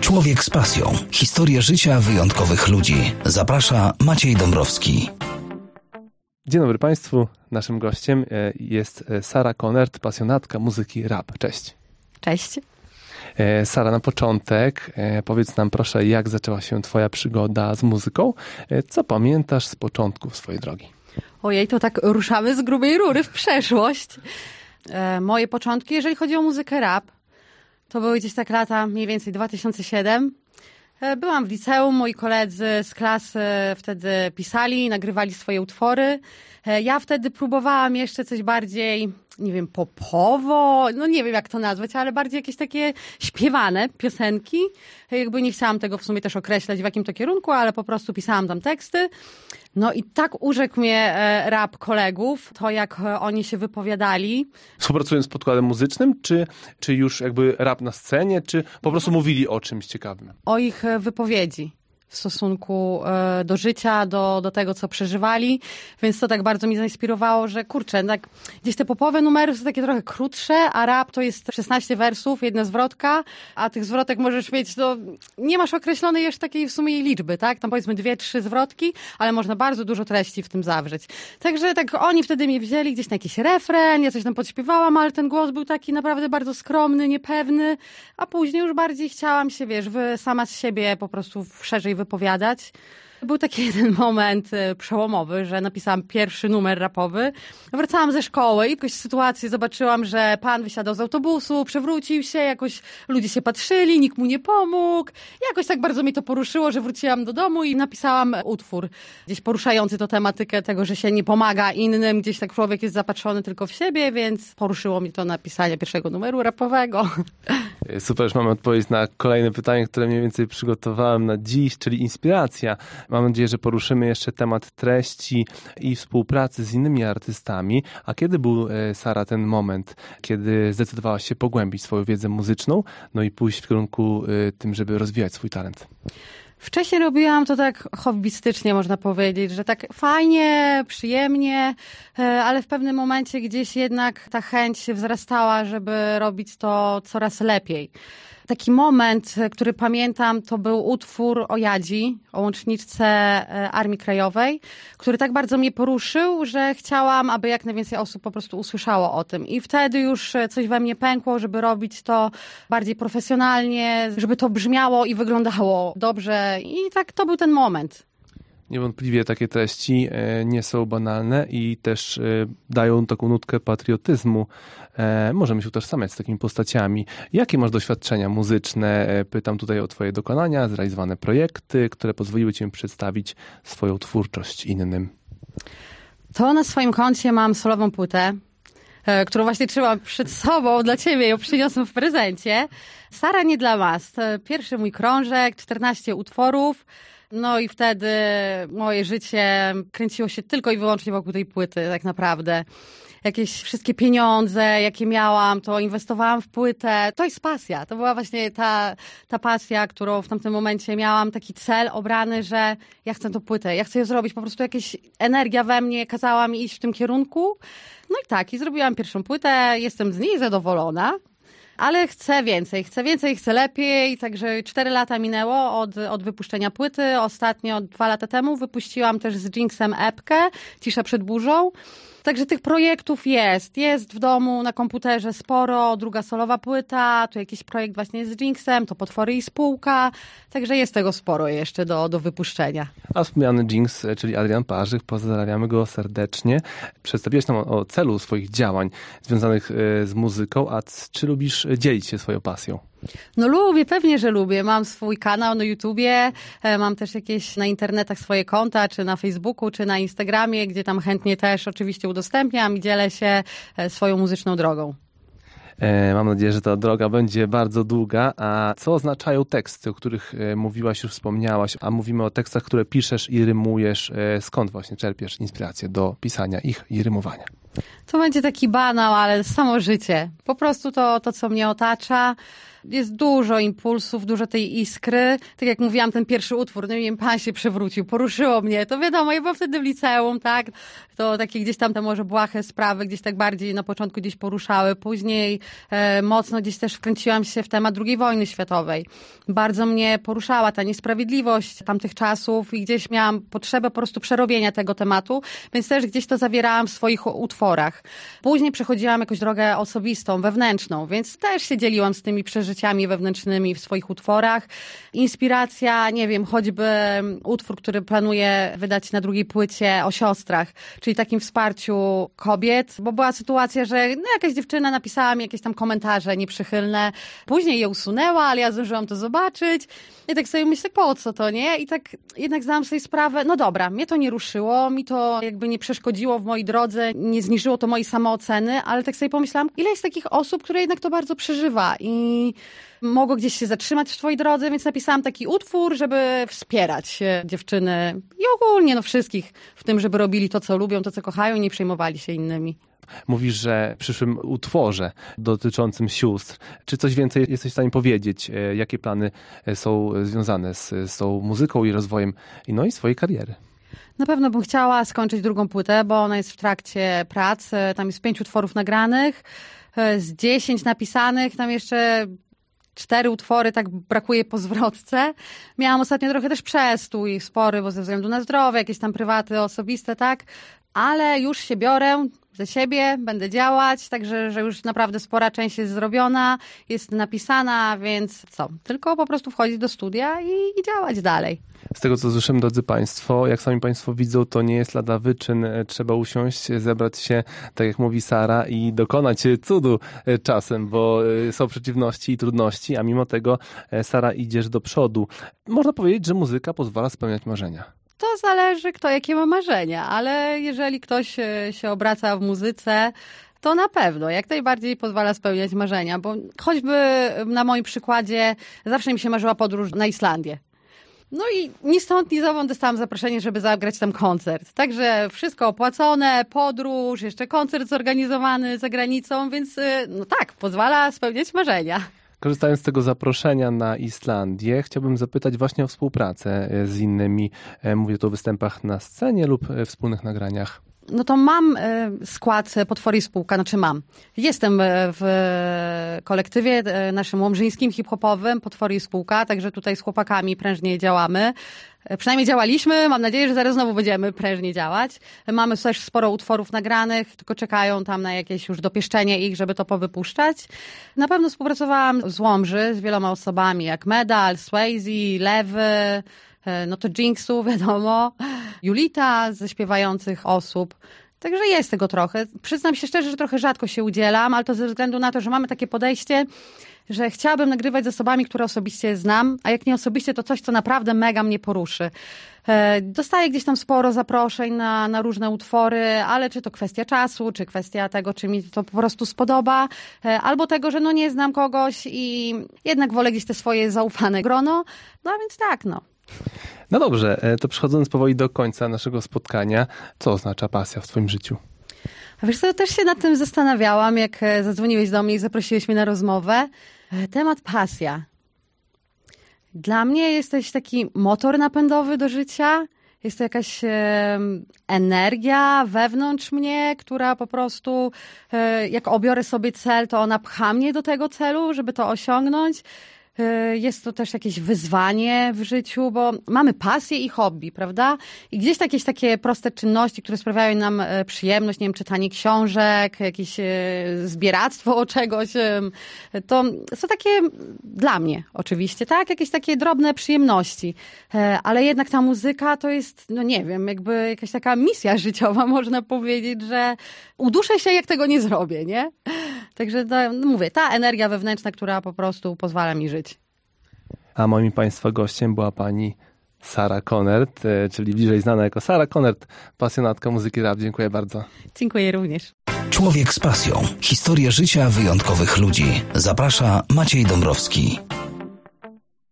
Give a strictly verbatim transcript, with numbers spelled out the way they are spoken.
Człowiek z pasją. Historie życia wyjątkowych ludzi. Zaprasza Maciej Dąbrowski. Dzień dobry Państwu. Naszym gościem jest Sara Konert, pasjonatka muzyki rap. Cześć. Cześć. Sara, na początek powiedz nam proszę, jak zaczęła się Twoja przygoda z muzyką? Co pamiętasz z początków swojej drogi? Ojej, to tak ruszamy z grubej rury w przeszłość. E, moje początki, jeżeli chodzi o muzykę rap, to były gdzieś tak lata mniej więcej dwa tysiące siódmy. E, byłam w liceum, moi koledzy z klasy wtedy pisali, nagrywali swoje utwory. E, ja wtedy próbowałam jeszcze coś bardziej, nie wiem, popowo, no nie wiem jak to nazwać, ale bardziej jakieś takie śpiewane piosenki. E, jakby nie chciałam tego w sumie też określać w jakim to kierunku, ale po prostu pisałam tam teksty. No i tak urzekł mnie rap kolegów, to jak oni się wypowiadali. Współpracując z podkładem muzycznym, czy, czy już jakby rap na scenie, czy po prostu mówili o czymś ciekawym? O ich wypowiedzi w stosunku do życia, do, do tego, co przeżywali, więc to tak bardzo mi zainspirowało, że kurczę, tak gdzieś te popowe numery są takie trochę krótsze, a rap to jest szesnaście wersów, jedna zwrotka, a tych zwrotek możesz mieć, no nie masz określonej jeszcze takiej w sumie liczby, tak? Tam powiedzmy dwie, trzy zwrotki, ale można bardzo dużo treści w tym zawrzeć. Także tak oni wtedy mnie wzięli gdzieś na jakiś refren, ja coś tam podśpiewałam, ale ten głos był taki naprawdę bardzo skromny, niepewny, a później już bardziej chciałam się, wiesz, wy, sama z siebie po prostu szerzej wypowiadać. Był taki jeden moment przełomowy, że napisałam pierwszy numer rapowy. Wracałam ze szkoły i jakoś sytuację zobaczyłam, że pan wysiadał z autobusu, przewrócił się, jakoś ludzie się patrzyli, nikt mu nie pomógł. Jakoś tak bardzo mnie to poruszyło, że wróciłam do domu i napisałam utwór gdzieś poruszający to tematykę tego, że się nie pomaga innym, gdzieś tak człowiek jest zapatrzony tylko w siebie, więc poruszyło mnie to napisanie pierwszego numeru rapowego. Super, już mamy odpowiedź na kolejne pytanie, które mniej więcej przygotowałem na dziś, czyli inspiracja. Mam nadzieję, że poruszymy jeszcze temat treści i współpracy z innymi artystami. A kiedy był, Sara, ten moment, kiedy zdecydowałaś się pogłębić swoją wiedzę muzyczną, no i pójść w kierunku tym, żeby rozwijać swój talent? Wcześniej robiłam to tak hobbystycznie, można powiedzieć, że tak fajnie, przyjemnie, ale w pewnym momencie gdzieś jednak ta chęć wzrastała, żeby robić to coraz lepiej. Taki moment, który pamiętam, to był utwór o Jadzi, o łączniczce Armii Krajowej, który tak bardzo mnie poruszył, że chciałam, aby jak najwięcej osób po prostu usłyszało o tym. I wtedy już coś we mnie pękło, żeby robić to bardziej profesjonalnie, żeby to brzmiało i wyglądało dobrze. I tak to był ten moment. Niewątpliwie takie treści nie są banalne i też dają taką nutkę patriotyzmu. Możemy się utożsamiać z takimi postaciami. Jakie masz doświadczenia muzyczne? Pytam tutaj o Twoje dokonania, zrealizowane projekty, które pozwoliły Ci przedstawić swoją twórczość innym. To na swoim koncie mam solową płytę, którą właśnie trzymam przed sobą dla Ciebie, ją przyniosłem w prezencie. Sara nie dla mas. To pierwszy mój krążek, czternaście utworów. No i wtedy moje życie kręciło się tylko i wyłącznie wokół tej płyty, tak naprawdę. Jakieś wszystkie pieniądze, jakie miałam, to inwestowałam w płytę. To jest pasja. To była właśnie ta, ta pasja, którą w tamtym momencie miałam. Taki cel obrany, że ja chcę tą płytę, ja chcę ją zrobić. Po prostu jakaś energia we mnie kazała mi iść w tym kierunku. No i tak, i zrobiłam pierwszą płytę. Jestem z niej zadowolona. Ale chcę więcej, chcę więcej, chcę lepiej, także cztery lata minęło od, od wypuszczenia płyty. Ostatnio, dwa lata temu, wypuściłam też z Jinxem epkę, Cisza przed burzą. Także tych projektów jest. Jest w domu na komputerze sporo, druga solowa płyta, tu jakiś projekt właśnie z Jinxem, to Potwory i spółka. Także jest tego sporo jeszcze do, do wypuszczenia. A wspomniany Jinx, czyli Adrian Parzyk, pozdrawiamy go serdecznie. Przedstawiłeś nam o, o celu swoich działań związanych z muzyką, a czy lubisz dzielić się swoją pasją? No lubię, pewnie, że lubię. Mam swój kanał na YouTubie, mam też jakieś na internetach swoje konta, czy na Facebooku, czy na Instagramie, gdzie tam chętnie też oczywiście udostępniam i dzielę się swoją muzyczną drogą. Mam nadzieję, że ta droga będzie bardzo długa. A co oznaczają teksty, o których mówiłaś, już wspomniałaś, a mówimy o tekstach, które piszesz i rymujesz. Skąd właśnie czerpiesz inspirację do pisania ich i rymowania? To będzie taki banał, ale samo życie. Po prostu to, to co mnie otacza. jest dużo impulsów, dużo tej iskry. Tak jak mówiłam, ten pierwszy utwór, no i wiem, Pan się przewrócił, poruszyło mnie. To wiadomo, ja byłam wtedy w liceum, tak? To takie gdzieś tam te może błahe sprawy, gdzieś tak bardziej na początku gdzieś poruszały. Później e, mocno gdzieś też wkręciłam się w temat drugiej wojny światowej. Bardzo mnie poruszała ta niesprawiedliwość tamtych czasów i gdzieś miałam potrzebę po prostu przerobienia tego tematu, więc też gdzieś to zawierałam w swoich utworach. Później przechodziłam jakąś drogę osobistą, wewnętrzną, więc też się dzieliłam z tymi przeżyciami wewnętrznymi w swoich utworach. Inspiracja, nie wiem, choćby utwór, który planuję wydać na drugiej płycie o siostrach, czyli takim wsparciu kobiet, bo była sytuacja, że no, jakaś dziewczyna napisała mi jakieś tam komentarze nieprzychylne, później je usunęła, ale ja zdążyłam to zobaczyć i tak sobie myślę, po co to, nie? I tak jednak zdałam sobie sprawę, no dobra, mnie to nie ruszyło, mi to jakby nie przeszkodziło w mojej drodze, nie zniżyło to mojej samooceny, ale tak sobie pomyślałam, ile jest takich osób, które jednak to bardzo przeżywa i mogło gdzieś się zatrzymać w twojej drodze, więc napisałam taki utwór, żeby wspierać dziewczyny i ogólnie no wszystkich w tym, żeby robili to, co lubią, to, co kochają i nie przejmowali się innymi. Mówisz, że w przyszłym utworze dotyczącym sióstr, czy coś więcej jesteś w stanie powiedzieć? Jakie plany są związane z, z tą muzyką i rozwojem no i swojej kariery? Na pewno bym chciała skończyć drugą płytę, bo ona jest w trakcie prac. Tam jest pięć utworów nagranych, z dziesięć napisanych, tam jeszcze cztery utwory, tak brakuje po zwrotce. Miałam ostatnio trochę też przestój spory, bo ze względu na zdrowie, jakieś tam prywaty osobiste, tak? Ale już się biorę ze siebie, będę działać, także że już naprawdę spora część jest zrobiona, jest napisana, więc co? Tylko po prostu wchodzić do studia i, i działać dalej. Z tego, co słyszymy, drodzy Państwo, jak sami Państwo widzą, to nie jest lada wyczyn. Trzeba usiąść, zebrać się, tak jak mówi Sara, i dokonać cudu czasem, bo są przeciwności i trudności, a mimo tego, Sara, idziesz do przodu. Można powiedzieć, że muzyka pozwala spełniać marzenia. To zależy, kto jakie ma marzenia, ale jeżeli ktoś się obraca w muzyce, to na pewno, jak najbardziej pozwala spełniać marzenia, bo choćby na moim przykładzie zawsze mi się marzyła podróż na Islandię. No i ni stąd, ni zowąd dostałam zaproszenie, żeby zagrać tam koncert. Także wszystko opłacone, podróż, jeszcze koncert zorganizowany za granicą, więc no tak, pozwala spełniać marzenia. Korzystając z tego zaproszenia na Islandię, chciałbym zapytać właśnie o współpracę z innymi. Mówię tu o występach na scenie lub wspólnych nagraniach. No to mam skład Potwory i Spółka, znaczy mam. Jestem w kolektywie naszym łomżyńskim, hip-hopowym Potwory i Spółka, także tutaj z chłopakami prężnie działamy. Przynajmniej działaliśmy, mam nadzieję, że zaraz znowu będziemy prężnie działać. Mamy też sporo utworów nagranych, tylko czekają tam na jakieś już dopieszczenie ich, żeby to powypuszczać. Na pewno współpracowałam z Łomży, z wieloma osobami, jak Medal, Swayze, Lewy, no to Jinxu, wiadomo, Julita ze śpiewających osób. Także jest tego trochę. Przyznam się szczerze, że trochę rzadko się udzielam, ale to ze względu na to, że mamy takie podejście, że chciałabym nagrywać z osobami, które osobiście znam, a jak nie osobiście, to coś, co naprawdę mega mnie poruszy. Dostaję gdzieś tam sporo zaproszeń na, na różne utwory, ale czy to kwestia czasu, czy kwestia tego, czy mi to po prostu spodoba, albo tego, że no nie znam kogoś i jednak wolę gdzieś te swoje zaufane grono. No a więc tak, no. No dobrze, to przechodząc powoli do końca naszego spotkania, co oznacza pasja w twoim życiu? A wiesz co, też się nad tym zastanawiałam, jak zadzwoniłeś do mnie i zaprosiłeś mnie na rozmowę. Temat pasja. Dla mnie jesteś taki motor napędowy do życia. Jest to jakaś e, energia wewnątrz mnie, która po prostu, e, jak obiorę sobie cel, to ona pcha mnie do tego celu, żeby to osiągnąć. Jest to też jakieś wyzwanie w życiu, bo mamy pasję i hobby, prawda? I gdzieś jakieś takie proste czynności, które sprawiają nam przyjemność, nie wiem, czytanie książek, jakieś zbieractwo o czegoś, to są takie dla mnie oczywiście, tak? Jakieś takie drobne przyjemności. Ale jednak ta muzyka to jest, no nie wiem, jakby jakaś taka misja życiowa, można powiedzieć, że uduszę się, jak tego nie zrobię, nie? Także no, mówię, ta energia wewnętrzna, która po prostu pozwala mi żyć. A moim Państwa gościem była pani Sara Konert, czyli bliżej znana jako Sara Konert, pasjonatka muzyki rap. Dziękuję bardzo. Dziękuję również. Człowiek z pasją. Historie życia wyjątkowych ludzi. Zaprasza Maciej Dąbrowski.